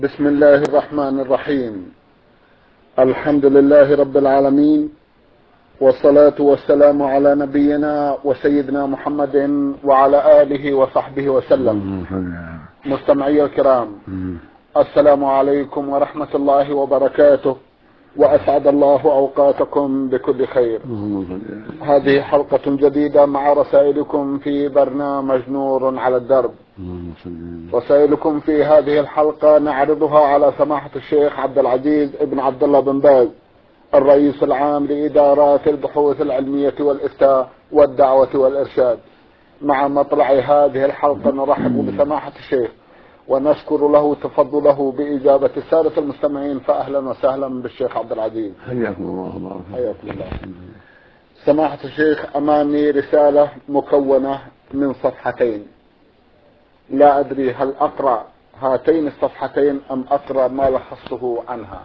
بسم الله الرحمن الرحيم. الحمد لله رب العالمين، والصلاة والسلام على نبينا وسيدنا محمد وعلى آله وصحبه وسلم. مستمعي الكرام، السلام عليكم ورحمة الله وبركاته، وأسعد الله أوقاتكم بكل خير. هذه حلقة جديدة مع رسائلكم في برنامج نور على الدرب. رسائلكم في هذه الحلقة نعرضها على سماحة الشيخ عبد العزيز ابن عبد الله بن باز، الرئيس العام لإدارات البحوث العلمية والإفتاء والدعوة والإرشاد. مع مطلع هذه الحلقة نرحب بسماحة الشيخ ونشكر له تفضله بإجابة السادة المستمعين، فأهلا وسهلا بالشيخ عبد العزيز. حياكم الله. حياكم الله. سماحة الشيخ، أمامي رسالة مكونة من صفحتين، لا أدري هل أقرأ هاتين الصفحتين أم أقرأ ما لخصته عنها.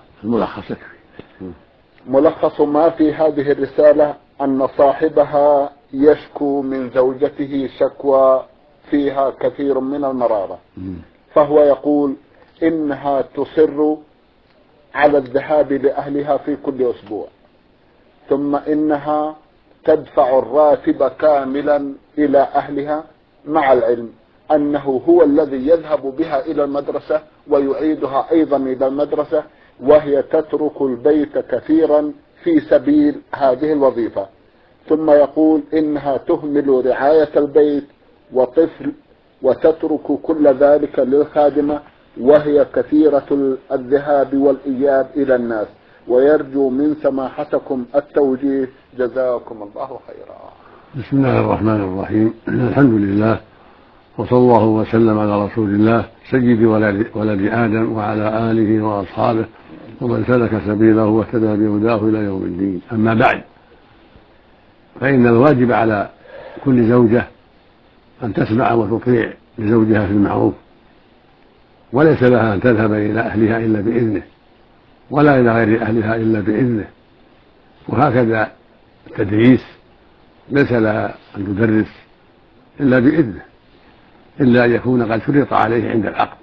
ملخص ما في هذه الرسالة أن صاحبها يشكو من زوجته شكوى فيها كثير من المرارة، فهو يقول إنها تصر على الذهاب لأهلها في كل أسبوع، ثم إنها تدفع الراتب كاملا إلى أهلها، مع العلم أنه هو الذي يذهب بها إلى المدرسة ويعيدها أيضا إلى المدرسة، وهي تترك البيت كثيرا في سبيل هذه الوظيفة. ثم يقول إنها تهمل رعاية البيت وطفل وتترك كل ذلك للخادمة، وهي كثيرة الذهاب والإياب إلى الناس، ويرجو من سماحتكم التوجيه، جزاكم الله خيرا. بسم الله الرحمن الرحيم. الحمد لله، وصلى الله وسلم على رسول الله سيد ولد آدم وعلى آله وأصحابه ومن سلك سبيله واهتدى بهداه إلى يوم الدين. أما بعد، فإن الواجب على كل زوجة أن تسمع وتطيع لزوجها في المعروف، وليس لها أن تذهب إلى أهلها إلا بإذنه، ولا إلى غير أهلها إلا بإذنه. وهكذا التدريس ليس لها أن تدرس إلا بإذنه، إلا أن يكون قد شرط عليه عند العقد،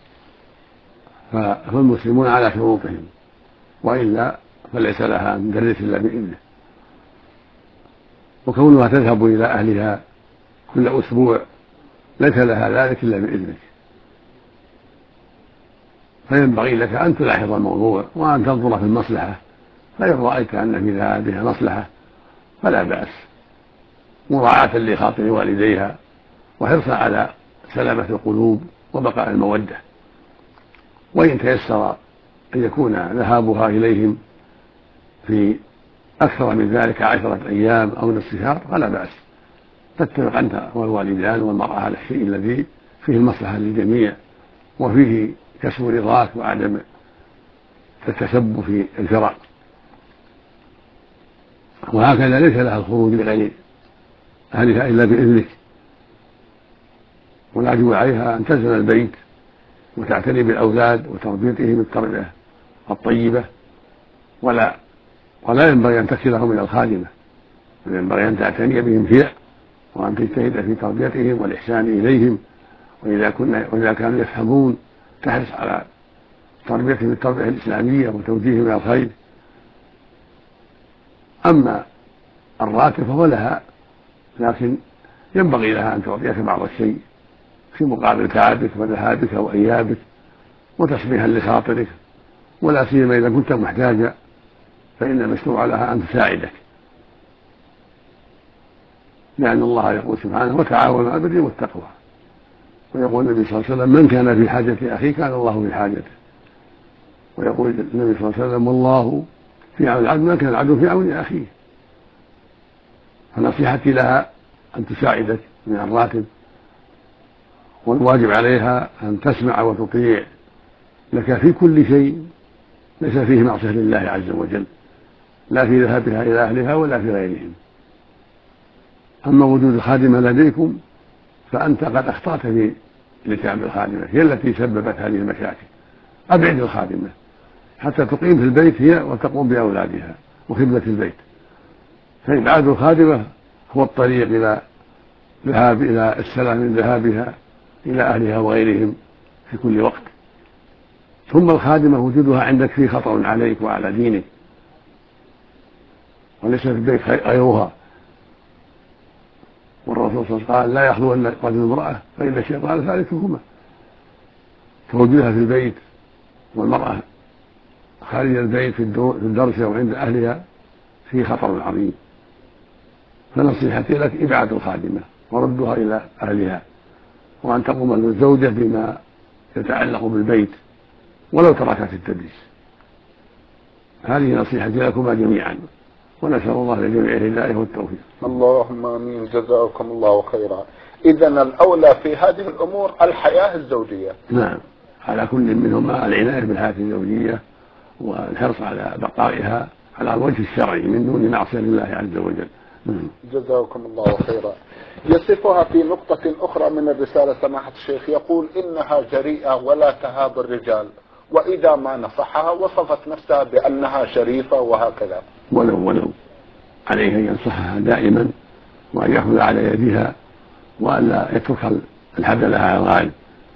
فالمسلمون على شروطهم، وإلا فليس لها أن تدرس إلا بإذنه. وكونها تذهب إلى أهلها كل أسبوع ليس لها ذلك إلا بإذنك، فينبغي لك أن تلاحظ الموضوع وأن تنظر في المصلحة، فإن رأيت أن في ذهابها مصلحة فلا بأس، مراعاة لخاطر والديها وحرصا على سلامة القلوب وبقاء المودة. وإن تيسر أن يكون ذهابها إليهم في أكثر من ذلك 10 أيام أو نصف شهر فلا بأس، تتفق أنت والوالدان والمرأة على الشيء الذي فيه المصلحة للجميع وفيه كسب رضاك وعدم التسبب في الفراق. وهكذا ليس لها الخروج لغير أهلها إلا بإذنك، والواجب عليها أن تلزم البيت وتعتني بالأولاد وتربيتهم التربية الطيبة، ولا ينبغي أن تكلهم إلى الخادمة، بل ينبغي أن تعتني بهم فيها، وأن تجتهد في تربيتهم والإحسان إليهم، وإذا كانوا يفهمون تحرص على تربيتهم التربية الإسلامية وتوجيههم إلى الخير. أما الراتب فهو لها، لكن ينبغي لها أن تعطيك بعض الشيء في مقابل تعبك وذهابك وإيابك وتسميها لخاطرك، ولا سيما إذا كنت محتاجا فإن المشروع لها أن تساعدك، لأن الله يقول سبحانه: وتعاونوا على البر والتقوى. ويقول النبي صلى الله عليه وسلم: من كان في حاجة أخيه كان الله في حاجته. ويقول النبي صلى الله عليه وسلم: والله في عون العبد ما كان العبد في عون أخيه. فنصيحتي لها أن تساعدك من الراتب، والواجب عليها أن تسمع وتطيع لك في كل شيء ليس فيه معصية لله عز وجل، لا في ذهابها إلى أهلها ولا في غيرهم. أما وجود الخادمة لديكم فأنت قد أخطأت في الإتيان بالخادمة، هي التي سببت هذه المشاكل. أبعد الخادمة حتى تقيم في البيت هي وتقوم بأولادها وخدمة البيت، فإبعاد الخادمة هو الطريق إلى السلام من ذهابها إلى أهلها وغيرهم في كل وقت. ثم الخادمة وجودها عندك فيه خطر عليك وعلى دينك، وليس في البيت غيرها. والرسول صلى الله عليه وسلم قال لا يخلون رجل امرأة فإن الشيطان ثالثهما، فوجودها في البيت والمرأة خارج البيت في الدرس أو عند أهلها فيه خطر عظيم. فنصيحتي لك إبعاد الخادمة وردها إلى أهلها، وأن تقوم الزوجة بما يتعلق بالبيت ولو تركت التدريس. هذه نصيحتي لكما جميعا، ونسأل الله للجميع الهداية والتوفيق. اللهم آمين، جزاكم الله خيرا. إذن الأولى في هذه الأمور الحياة الزوجية. نعم، على كل منهما العناية بالحياة الزوجية والحرص على بقائها على الوجه الشرعي من دون معصية لله عز وجل. جزاكم الله خيرا. يصفها في نقطة أخرى من الرسالة سماحة الشيخ، يقول إنها جريئة ولا تهاب الرجال، وإذا ما نصحها وصفت نفسها بأنها شريفة وهكذا. ولو عليه أن ينصحها دائما، وأن يأخذ على يدها، وأن لا يترك الحبل لها على الغالب،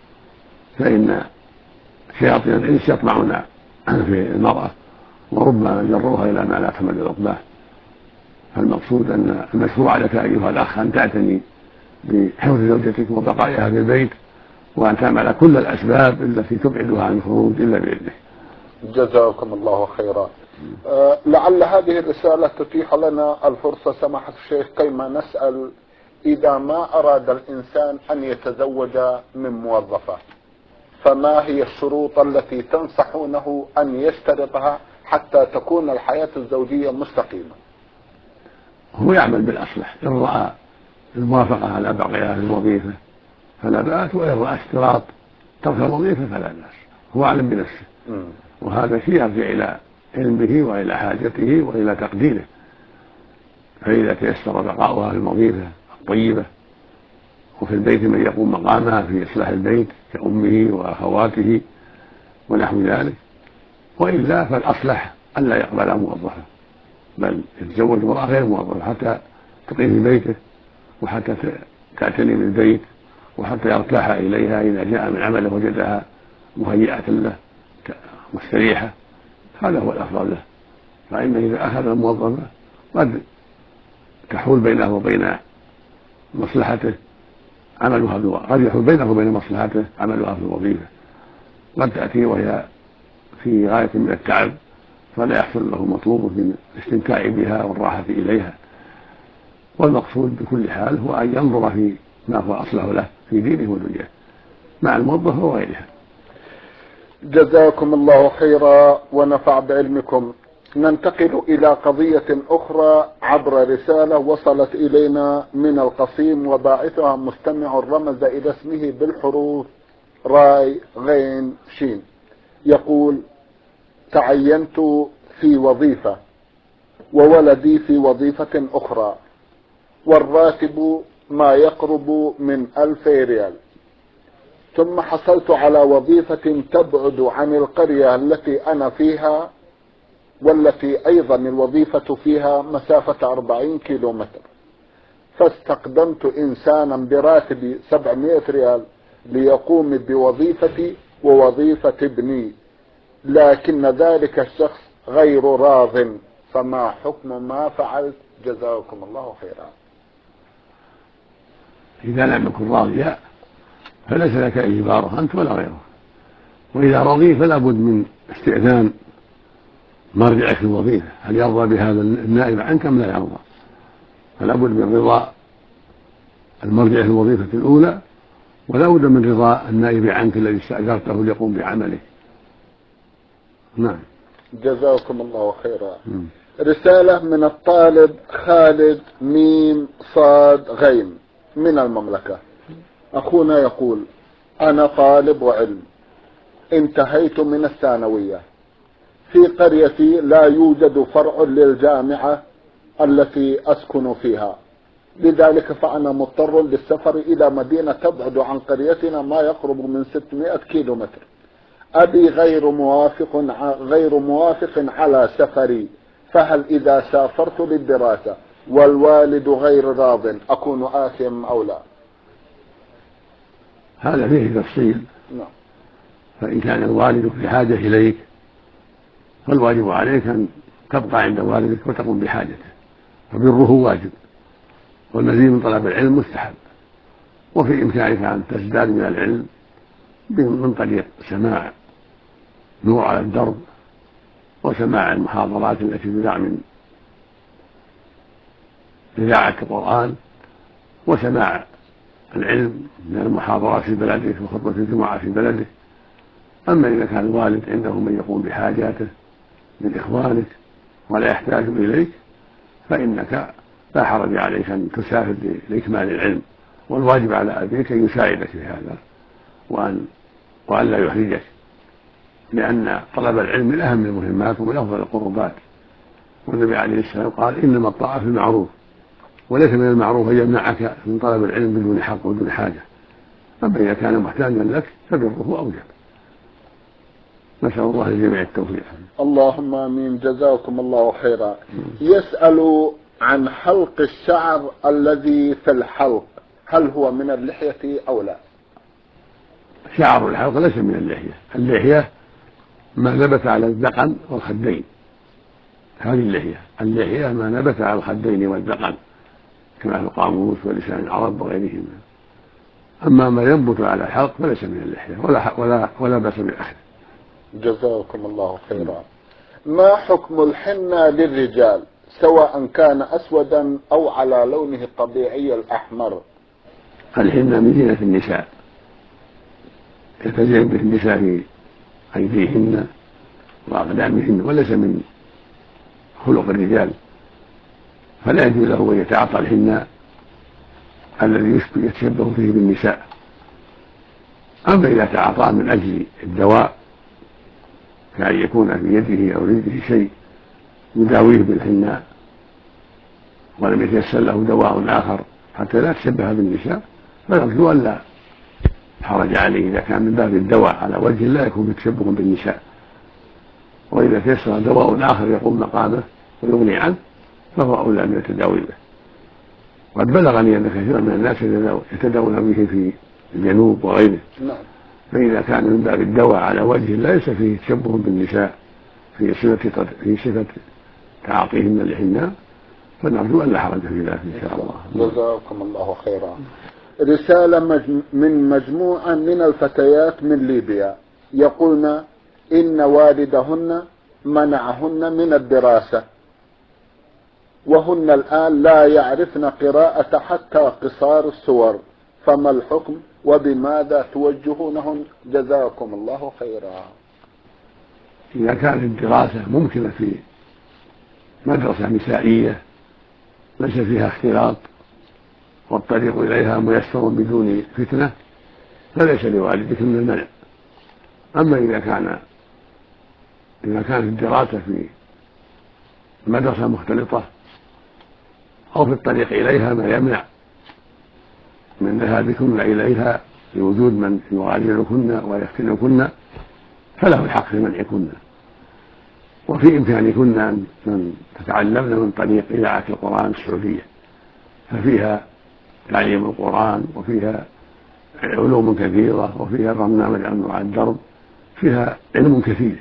فإن شياطين الإنس يطمعون في المرأة وربما جروها إلى ما لا تحمل عقباه. فالمقصود أن المشروع لك أيها الأخ أن تعتني بحفظ زوجتك وبقائها في البيت، وأن تعمل كل الأسباب التي تبعدها عن الخروج إلا بإذنه. جزاكم الله خيرا. لعل هذه الرسالة تتيح لنا الفرصة سماحة الشيخ كيما نسأل: إذا ما أراد الإنسان أن يتزوج من موظفة، فما هي الشروط التي تنصحونه أن يشترطها حتى تكون الحياة الزوجية مستقيمة؟ هو يعمل بالأصلح، إن رأى الموافقة على بقائها في الوظيفة فلا بأس، وإن رأى اشتراط ترك الوظيفة فلا بأس، هو أعلم بنفسه. وهذا شيء يرجع إلى علمه وإلى حاجته وإلى تقديره. فإذا تيسر بقاؤها في الوظيفة الطيبة وفي البيت من يقوم مقامها في إصلاح البيت كأمه وأخواته ونحو ذلك، وإلا فالأصلح أن لا يقبل موظفة، بل يتزوج امرأة غير موظفة حتى تقيم في بيته، وحتى تعتني بالبيت، وحتى يرتاح إليها إذا جاء من عمله وجدها مهيئة له مستريحة. هذا هو الأفضل له. فإنه إذا أخذ الموظفة قد تحول بينه وبين مصلحته عملها، قد يحول بينه وبين مصلحته عملها في الوظيفة، قد تأتي وهي في غاية من التعب فلا يحصل له مطلوب من الاستمتاع بها والراحة إليها. والمقصود بكل حال هو أن ينظر في ما هو أصلح له في دينه ودنياه مع الموظفة وغيرها. جزاكم الله خيرا ونفع بعلمكم. ننتقل إلى قضية أخرى عبر رسالة وصلت إلينا من القصيم، وباعثها مستمع رمز إلى اسمه بالحروف راي غين شين. يقول: تعينت في وظيفة وولدي في وظيفة أخرى، والراتب ما يقرب من 1000 ريال، ثم حصلت على وظيفة تبعد عن القرية التي أنا فيها، والتي أيضا الوظيفة فيها مسافة 40 كيلومتر، فاستقدمت إنسانا براتب 700 ريال ليقوم بوظيفتي ووظيفة ابني، لكن ذلك الشخص غير راض، فما حكم ما فعلت؟ جزاكم الله خيرا. إذا لم يكن راضيا فليس لك إجباره أنت ولا غيره، وإذا رضي فلا بد من استئذان مرجعك في الوظيفة، هل يرضى بهذا النائب عنك أم لا يرضى؟ فلا بد من رضا المرجع في الوظيفة الأولى، ولا بد من رضا النائب عنك الذي استأجرته ليقوم بعمله. نعم. جزاكم الله خيرا. رسالة من الطالب خالد ميم صاد غيم من المملكة. أخونا يقول: أنا طالب علم، انتهيت من الثانوية، في قريتي لا يوجد فرع للجامعة التي أسكن فيها، لذلك فأنا مضطر للسفر إلى مدينة تبعد عن قريتنا ما يقرب من 600 كيلومتر. أبي غير موافق على سفري، فهل إذا سافرت للدراسة والوالد غير راض أكون آثم أو لا؟ هذا فيه تفصيل. نعم. فإن كان الوالد في حاجة إليك فالواجب عليك أن تبقى عند والدك وتقوم بحاجته، فبره واجب، والمزيد من طلب العلم مستحب. وفي إمكانك أن تزداد من العلم من طريق سماع نور على الدرب، وسماع المحاضرات التي تذاع من إذاعة القرآن، وسماع العلم من المحاضرات في بلدك وخطبة الجمعة في بلدك. أما إذا كان الوالد عنده من يقوم بحاجاته من إخوانك ولا يحتاج إليك فإنك لا حرج عليك أن تسافر لإكمال العلم، والواجب على أبيك أن يساعدك في هذا وأن لا يحرجك، لأن طلب العلم من أهم المهمات ومن أفضل القربات. والنبي عليه السلام قال إنما الطاعة في المعروف، وليس من المعروف أن يمنعك من طلب العلم بدون حق وبدون حاجة. أما إذا كان محتاجا لك فبره أوجب. نسأل الله للجميع التوفيق. اللهم آمين. جزاكم الله خيرا. يسأل عن حلق الشعر الذي في الحلق، هل هو من اللحية أو لا؟ شعر الحلق ليس من اللحية. اللحية ما نبت على الذقن والخدين، هذه اللحية. اللحية ما نبت على الخدين والذقن كما في القاموس ولسان العرب وغيرهما. أما ما ينبت على الحلق فليس من اللحية ولا بأس بأخذه. جزاكم الله خيرا. ما حكم الحنة للرجال سواء كان أسودا أو على لونه الطبيعي الأحمر؟ الحنة من زينة النساء، يتزين به النساء في أيديهن وأقدامهن، وليس من خلق الرجال، فلا يجوز له أن يتعاطى الحنة الذي يتشبه فيه بالنساء. أما إذا تعاطى من أجل الدواء كأن يكون في يده أو رجله شيء يداويه بالحناء ولم يتيسر له دواء آخر حتى لا تشبه بالنساء، فيرجو أن لا حرج عليه إذا كان من باب الدواء على وجه لا يكون تشبه بالنساء. وإذا تيسر دواء آخر يقوم مقامه ويغني عنه فهو أولى من التداوي به. قد بلغني أن كثيرا من الناس يتداوون به في الجنوب وغيره، فإذا كان من باب الدواء على وجه ليس فيه تشبه بالنساء في صفة تعاطيهن الحناء فنرجو أن لا حرج في ذلك إن شاء الله. جزاكم الله خيرا. رسالة من مجموعة من الفتيات من ليبيا يقولن إن والدهن منعهن من الدراسة وهن الآن لا يعرفن قراءة حتى قصار السور، فما الحكم وبماذا توجهونهن؟ جزاكم الله خيرا. إذا كانت الدراسة ممكنة في مدرسة نسائية ليس فيها اختلاط والطريق إليها ميسر بدون فتنة فليس لوالدك من المنع. أما إذا كانت الدراسة في مدرسة مختلطة أو في الطريق إليها ما يمنع من ذهابكن إليها لوجود من يغادركن ويفتنكن فله الحق في منعكن. وفي إمكانكن أن تتعلمن من طريق إذاعة القرآن السعودية، ففيها تعليم القرآن وفيها علوم كثيرة وفيها برنامج على الدرب فيها علم كثير،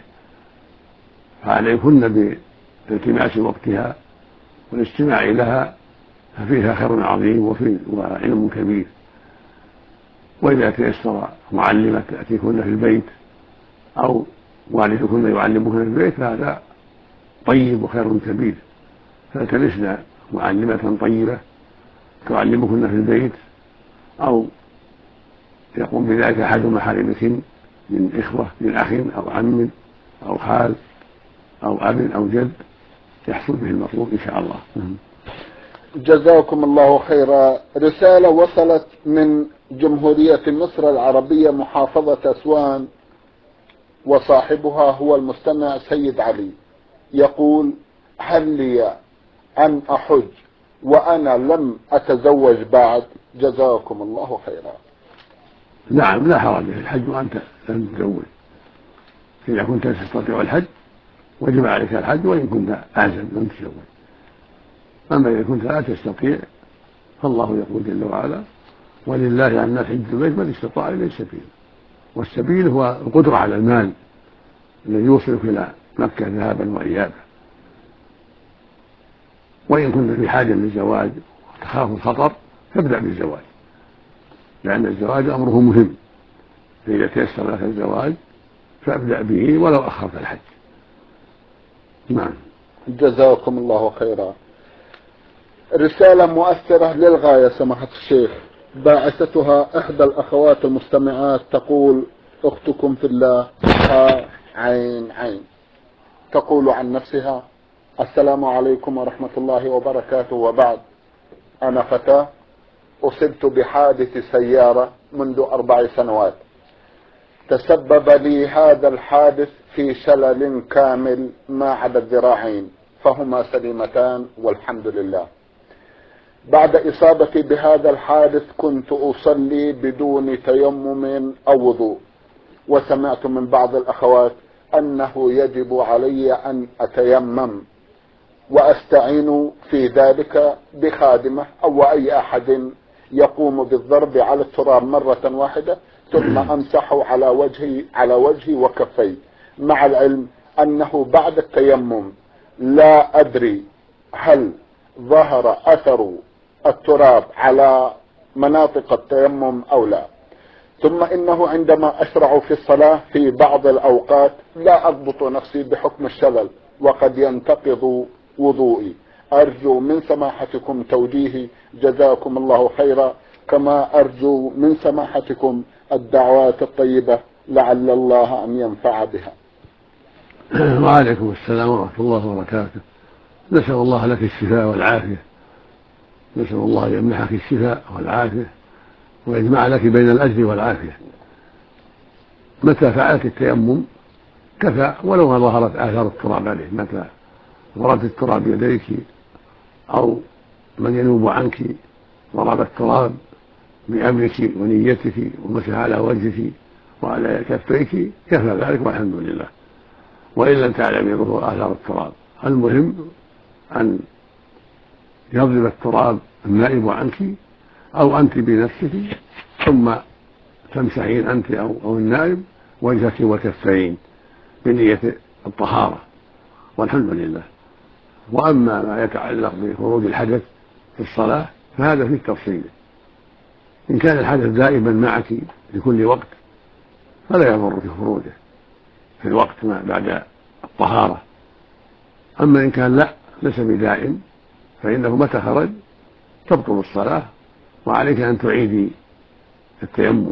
فعليكن بالتماس وقتها والاستماع لها، ففيها خير عظيم وعلم كبير. وإذا تيسر معلمة تأتيكن في البيت أو والدكن يعلمكن في البيت فهذا طيب وخير كبير، فالتمسن معلمة طيبة تعلمكن في البيت أو يقوم بذلك أحد محارمكن من إخوة من أخ أو عم أو خال أو أب أو جد يحصل به المطلوب إن شاء الله. جزاكم الله خيرا. رسالة وصلت من جمهورية مصر العربية محافظة أسوان وصاحبها هو المستمع سيد علي، يقول: هل لي أن أحج وأنا لم أتزوج بعد؟ جزاكم الله خيرا. نعم، لا حرج في الحج وأنت لم تتزوج. إذا كنت تستطيع الحج وجب عليك الحج وإن كنت أعزب لم تتزوج. أما إذا كنت لا تستطيع فالله يقول جل وعلا: ولله على الناس حج البيت من استطاع إليه سبيلا. والسبيل هو القدرة على المال الذي يوصلك إلى مكة ذهابا وإيابا. وإن كنت في حاجة للزواج وتخاف الخطر فابدأ بالزواج، لأن الزواج أمره مهم، فإذا تيسر لك الزواج فابدأ به ولو أخرت الحج. نعم. جزاكم الله خيرا. رسالة مؤثرة للغاية سماحة الشيخ، باعثتها إحدى الأخوات المستمعات، تقول: أختكم في الله عين. تقول عن نفسها: السلام عليكم ورحمة الله وبركاته، وبعد. أنا فتاة أصبت بحادث سيارة منذ 4 سنوات، تسبب لي هذا الحادث في شلل كامل ما عدا الذراعين، فهما سليمتان والحمد لله. بعد إصابتي بهذا الحادث كنت أصلي بدون تيمم أو وضوء، وسمعت من بعض الأخوات أنه يجب علي أن أتيمم وأستعين في ذلك بخادمة أو أي أحد يقوم بالضرب على التراب مرة واحدة ثم أمسحه على وجهي وكفي، مع العلم أنه بعد التيمم لا أدري هل ظهر أثر التراب على مناطق التيمم أو لا. ثم إنه عندما أشرع في الصلاة في بعض الأوقات لا أضبط نفسي بحكم الشلل وقد ينتقض وضوئي. أرجو من سماحتكم توجيهي، جزاكم الله خيرا، كما أرجو من سماحتكم الدعوات الطيبة لعل الله أن ينفع بها. وعليكم السلام ورحمة الله وبركاته. نسأل الله لك الشفاء والعافية، نسأل الله يمنحك الشفاء والعافية ويجمع لك بين الأجر والعافية. متى فعلت التيمم كفى ولو ما ظهرت آثار التراب عليه، متى ضربت التراب بيديك أو من ينوب عنك ضرب التراب بأمرك ونيتك ومسح على وجهك وعلى كفيك كفى ذلك والحمد لله. وإن لم تعلمي ظهور آثار التراب، المهم أن يضرب التراب النائب عنك أو أنت بنفسك، ثم تمسحين أنت أو النائب وجهك وكفين بنية الطهارة والحمد لله. وأما ما يتعلق بخروج الحدث في الصلاة فهذا فيه تفصيل. إن كان الحدث دائما معك لكل وقت فلا يضر في خروجه في الوقت ما بعد الطهارة. أما إن كان لا ليس بدائم فإنه متى خرج تبطل الصلاة وعليك أن تعيدي التيمم.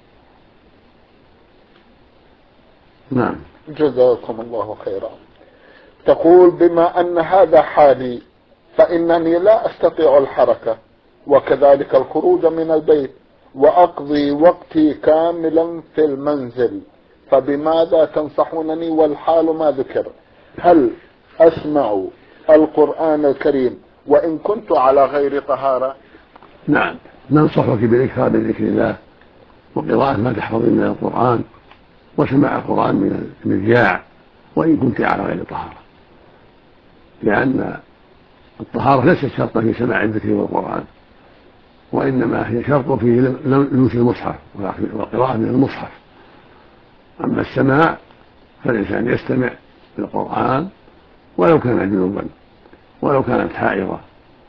نعم. جزاكم الله خيرا. تقول: بما أن هذا حالي فإنني لا أستطيع الحركة وكذلك الخروج من البيت وأقضي وقتي كاملا في المنزل، فبماذا تنصحونني والحال ما ذكر؟ هل أسمع القرآن الكريم وإن كنت على غير طهارة؟ نعم، ننصحك بالإكثار من ذكر الله وقراءة ما تحفظين من القرآن وسماع القرآن من المذياع وإن كنت على غير طهارة، لأن الطهارة ليست شرطا في سماع الذكر والقرآن، وإنما هي شرط في لمس المصحف والقراءة من المصحف. أما السماع فالإنسان يستمع للقرآن ولو كان جنوبا ولو كانت حائضة،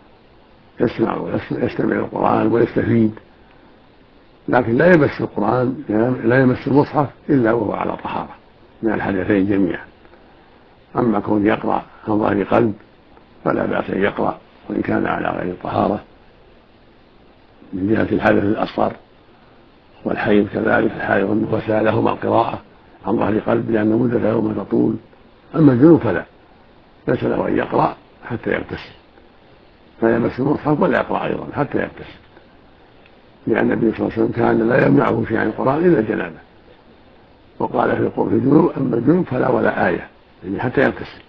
يستمع للقرآن ويستفيد، لكن لا يمس القرآن لا يمس المصحف إلا وهو على طهارة من الحدثين جميعا. أما كون يقرأ عن ظهر قلب فلا بأس أن يقرأ وإن كان على غير طهارة من جهة الحدث الأصغر والحيض كذلك. الحائض والنفساء لهما القراءة عن ظهر قلب لأن مدة يوم تطول. أما الجنوب فلا، ليس له أن يقرأ حتى يغتسل، لا يمس المصحف ولا يقرأ أيضا حتى يغتسل، لأن النبي صلى الله عليه وسلم كان لا يمنعه شيء عن القرآن إلا الجنابة، وقال في الجنوب: أما الجنوب فلا ولا آية، يعني حتى يغتسل.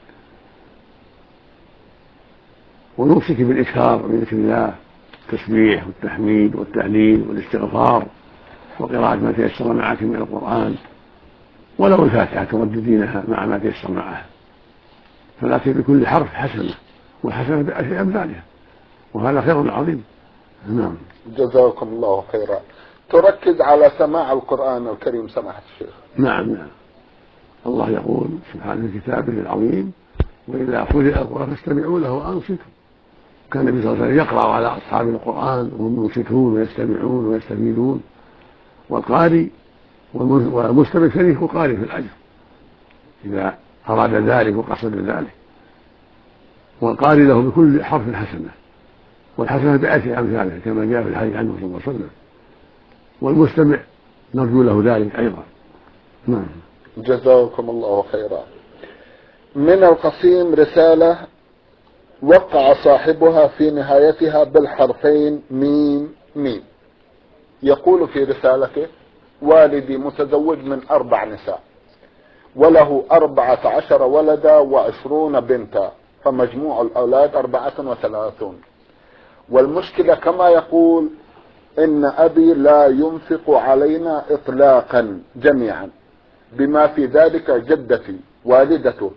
ونوصيك بالإكثار من ذكر الله، التسبيح والتحميد والتهليل والاستغفار وقراءة ما تيسر معك من القرآن، ولو الفاتحة ترددينها مع ما تيسر معها، فلكن بكل حرف حسنة والحسنة بأشياء أمثالها، وهذا خير عظيم. نعم. جزاكم الله خيرا. تركز على سماع القرآن الكريم سماحة الشيخ. نعم. الله يقول سبحانه في كتابه العظيم: وإذا قرئ القرآن فاستمعوا له وأنصتوا. كان النبي صلى الله عليه وسلم يقرأ على أصحاب القرآن وهم ينصتون ويستمعون ويستفيدون، والقارئ والمستمع شريك القارئ في الأجر إذا أراد ذلك وقصد ذلك، والقارئ له بكل حرف حسنة، والحسنة بعشر أمثالها كما جاء في الحديث عنه صلى الله عليه وسلم، والمستمع نرجو له ذلك أيضا. نعم. جزاكم الله خيرا. من القصيم رسالة وقع صاحبها في نهايتها بالحرفين ميم ميم. يقول في رسالته: والدي متزوج من 4 نساء، وله 14 ولدا و20 بنتا، فمجموع الأولاد 34. والمشكلة كما يقول إن أبي لا ينفق علينا إطلاقا جميعا، بما في ذلك جدتي والدته،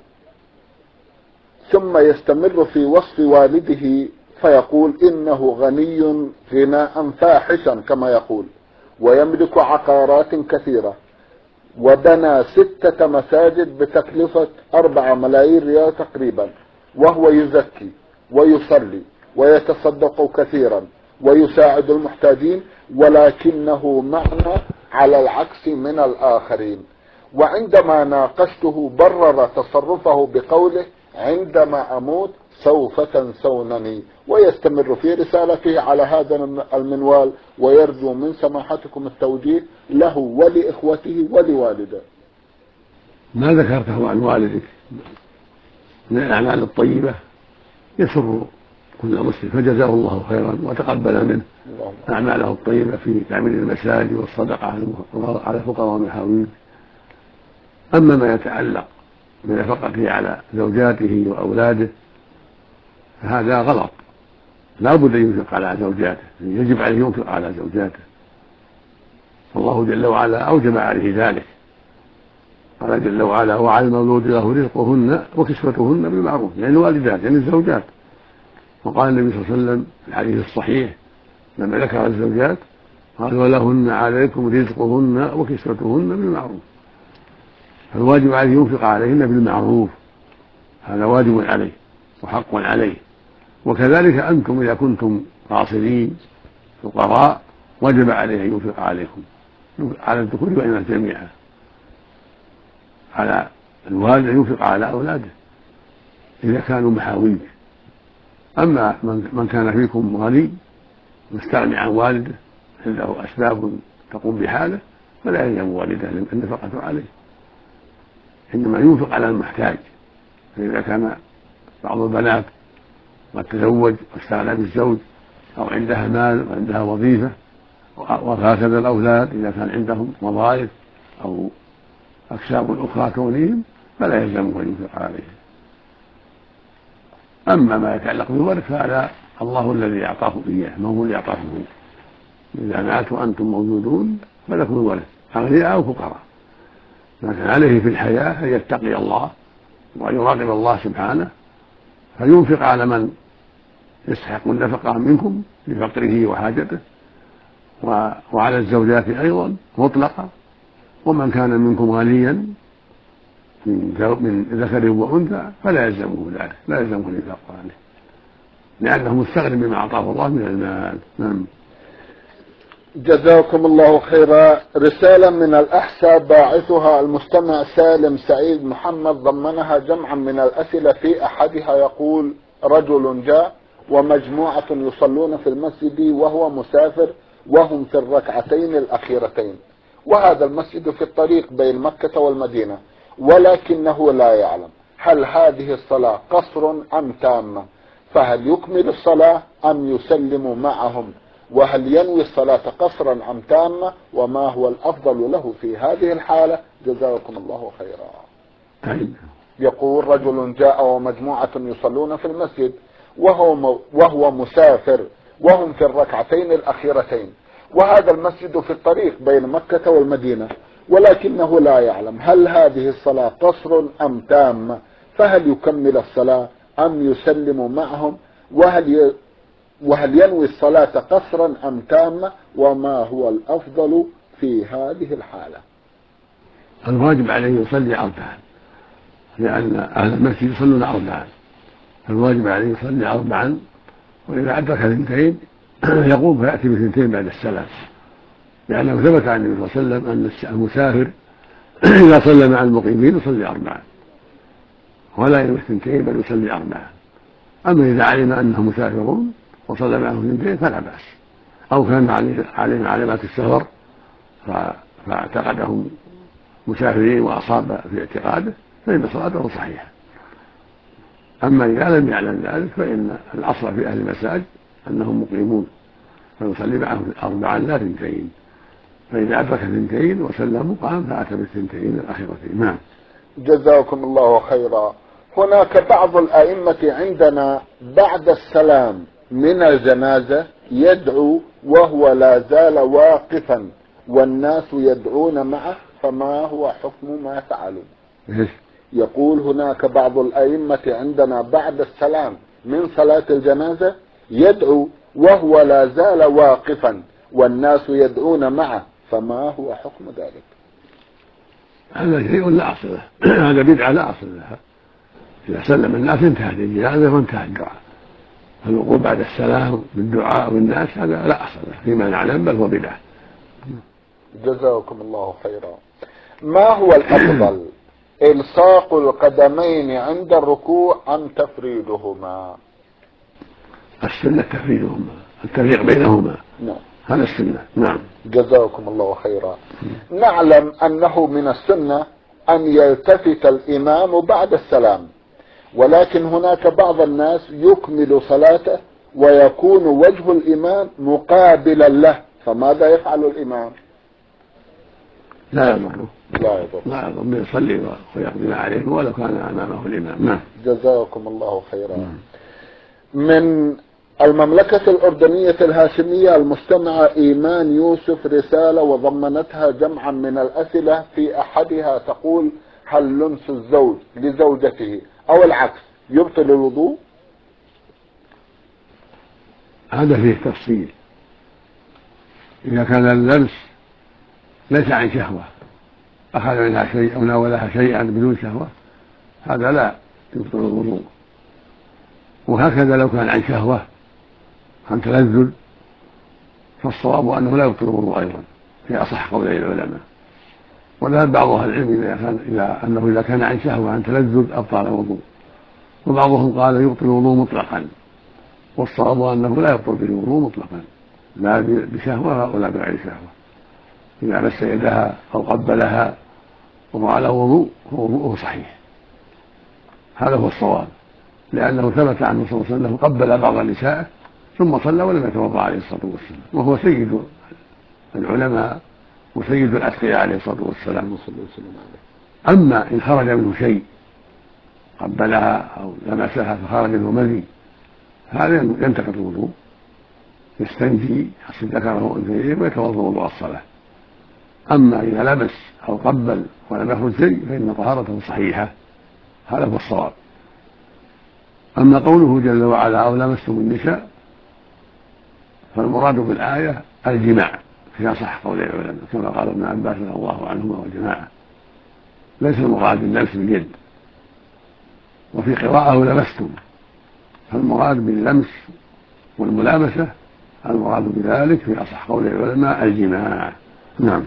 ثم يستمر في وصف والده فيقول إنه غني غناء فاحشا كما يقول، ويملك عقارات كثيرة، وبنى 6 مساجد بتكلفة 4 ملايين ريال تقريبا، وهو يزكي ويصلي ويتصدق كثيرا ويساعد المحتاجين، ولكنه معنا على العكس من الآخرين. وعندما ناقشته برر تصرفه بقوله: عندما أموت سوف تنسونني. ويستمر في رسالته على هذا المنوال، ويرجو من سماحتكم التوجيه له ولإخوته ولوالده. ما ذكرته عن والدك من الأعمال الطيبة يسر كل مسلم، فجزاه الله خيرا وتقبل منه أعماله الطيبة في تعمير المساجد والصدقة على الفقراء والمحاوين. أما ما يتعلق بنفقته على زوجاته وأولاده فهذا غلط، لا بد أن ينفق على زوجاته، يجب عليه ينفق على زوجاته، فالله جل وعلا أوجب عليه ذلك. قال جل وعلا: وعلى المولود له رزقهن وكسوتهن بالمعروف، يعني الوالدات يعني الزوجات. وقال النبي صلى الله عليه وسلم في الحديث الصحيح لما ذكر الزوجات قال: ولهن عليكم رزقهن وكسوتهن بالمعروف. فالواجب عليه ينفق عليهن بالمعروف، هذا واجب عليه وحق عليه. وكذلك أنتم إذا كنتم قاصرين فقراء وجب عليه أن ينفق عليكم، على الذكور والإناث جميعا، على الوالد أن ينفق على أولاده إذا كانوا محاويج. أما من كان فيكم غني مستغني عن والده عنده أسباب تقوم بحاله فلا يلزم والده النفقة عليه، إنما ينفق على المحتاج. فإذا كان بعض البنات قد تزوج واستغنى بالزوج أو عندها مال وعندها وظيفة، وهكذا الأولاد إذا كان عندهم وظائف أو أكساب أخرى تغنيهم فلا يلزمه أن ينفق عليه. أما ما يتعلق بالورث فهذا الله الذي أعطاه إياه، ما هو اللي أعطاه هو. إذا مات وأنتم موجودون فلكم الورث أغنياء أو فقراء، لكن عليه في الحياة أن يتقي الله وأن يراقب الله سبحانه، فينفق على من يستحق النفقة منكم لفقره وحاجته، وعلى الزوجات أيضا مطلقة، ومن كان منكم غنيا من ذكر وأنثى فلا يلزمه ذلك، لا يلزمه الإنفاق عليه لأنه مستغنٍ بما أعطاه الله من المال. نعم. جزاكم الله خيرا. رسالة من الأحساء باعثها المستمع سالم سعيد محمد، ضمنها جمعا من الأسئلة. في أحدها يقول: رجل جاء ومجموعة يصلون في المسجد وهو مسافر وهم في الركعتين الأخيرتين، وهذا المسجد في الطريق بين مكة والمدينة، ولكنه لا يعلم هل هذه الصلاة قصر أم تامة، فهل يكمل الصلاة أم يسلم معهم، وهل ينوي الصلاة قصرا أم تامة، وما هو الأفضل له في هذه الحالة؟ جزاكم الله خيرا. يقول: رجل جاء ومجموعة يصلون في المسجد وهو مسافر وهم في الركعتين الأخيرتين، وهذا المسجد في الطريق بين مكة والمدينة، ولكنه لا يعلم هل هذه الصلاة قصر أم تامة، فهل يكمل الصلاة أم يسلم معهم، وهل وهل ينوي الصلاة قصرا أم تامة؟ وما هو الأفضل في هذه الحالة؟ الواجب عليه يصلي أربعا، لأن أهل المسجد يصلون أربعا، الواجب عليه يصلي أربعا، وإذا أدرك اثنتين يقوم فيأتي باثنتين بعد السلام، لأنه ثبت عن النبي صلى الله عليه وسلم أن المسافر إذا صلى مع المقيمين يصلي أربعا ولا ينوي اثنتين بل يصلي أربعا. أما إذا علم أنهم مسافرون وصلى معهم اثنتين فلا بأس، أو كان عليهم علامات السفر فاعتقدهم مسافرين وأصاب في اعتقاده فإن صلاته صحيحة. أما إذا لم يعلم ذلك فإن الأصل في أهل المساجد أنهم مقيمون فيصلي معهم أربعا لا اثنتين، فإذا أدرك اثنتين وسلموا قام فأتى بالثنتين الأخيرتين. نعم. جزاكم الله خيرا. هناك بعض الأئمة عندنا بعد السلام من الجنازة يدعو وهو لا زال واقفا والناس يدعون معه، فما هو حكم ما فعلوا؟ يقول هناك بعض الأئمة عندنا بعد السلام من صلاة الجنازة يدعو وهو لا زال واقفا والناس يدعون معه، فما هو حكم ذلك؟ هذا شيء لا أصل له هذا بدعة لا أصل لها. إذا سلم الناس انتهت الجنازة وانتهى الدعاء، فالوقوف بعد السلام بالدعاء والناس هذا لا أصل له فيما نعلم، بل هو بدعة. جزاكم الله خيرا. ما هو الأفضل، إلصاق القدمين عند الركوع أم تفريدهما؟ السنة تفريدهما، التفريق بينهما. نعم. هذا السنة. نعم. جزاكم الله خيرا. نعلم أنه من السنة أن يلتفت الإمام بعد السلام، ولكن هناك بعض الناس يكمل صلاته ويكون وجه الإمام مقابلا له، فماذا يفعل الإمام؟ لا يضر يصلي ويقضي ما عليه ولو كان أمامه الإمام. نعم. جزاكم الله خيرا. من المملكة الأردنية الهاشمية المستمعة إيمان يوسف رسالة وضمنتها جمعا من الأسئلة، في أحدها تقول: هل لمس الزوج لزوجته أو العكس يبطل الوضوء؟ هذا فيه تفصيل. إذا كان اللمس ليس عن شهوة، أخذ منها شيء أو ناولها شيئا بدون شهوة، هذا لا يبطل الوضوء. وهكذا لو كان عن شهوة عن تلذذ فالصواب أنه لا يبطل الوضوء أيضا في أصح قولي العلماء. وذهب بعض أهل العلم أنه إذا كان عن شهوة عن تلذذ أبطل الوضوء، وبعضهم قال يبطل الوضوء مطلقا، والصواب أنه لا يبطل به الوضوء مطلقا لا بشهوة ولا بغير شهوة. إذا مس يدها أو قبلها وهو على وضوء فوضوءه صحيح، هذا هو الصواب، لأنه ثبت عنه صلى الله عليه وسلم قبل بعض نسائه ثم صلى ولم يتوضأ عليه الصلاة والسلام، وهو سيد العلماء وسيد الأتقياء عليه الصلاة والسلام. أما إن خرج منه شيء قبلها أو لمسها فخرج منه مني، هذا ينتقض الوضوء، يستنجي يغسل ذكره وأنثيه ويتوضأ وضوء الصلاة. أما إذا لمس أو قبل ولم يخرج شيء فإن طهارته صحيحة، هذا هو الصواب. أما قوله جل وعلا أو لمستم النساء فالمراد بالآية الجماع في أصح قول العلماء، كما قال ابن عباس رضي الله عنهما والجماعة، ليس المراد باللمس باليد. وفي قراءة لمستم، فالمراد باللمس والملامسة المراد بذلك في أصح قول العلماء الجماع. نعم.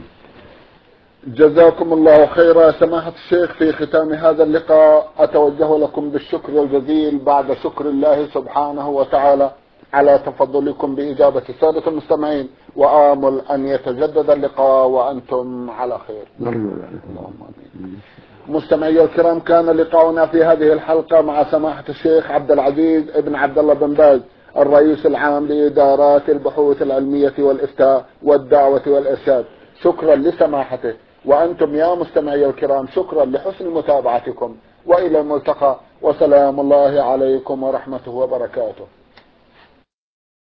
جزاكم الله خيرا. سماحة الشيخ، في ختام هذا اللقاء أتوجه لكم بالشكر الجزيل بعد شكر الله سبحانه وتعالى على تفضلكم بإجابة السادة المستمعين، وآمل أن يتجدد اللقاء وأنتم على خير. اللهم آمين. مستمعي الكرام، كان لقاؤنا في هذه الحلقة مع سماحة الشيخ عبد العزيز ابن عبد الله بن باز، الرئيس العام لإدارات البحوث العلمية والإفتاء والدعوة والإرشاد. شكرا لسماحته، وأنتم يا مستمعي الكرام شكرا لحسن متابعتكم، وإلى الملتقى، وسلام الله عليكم ورحمته وبركاته.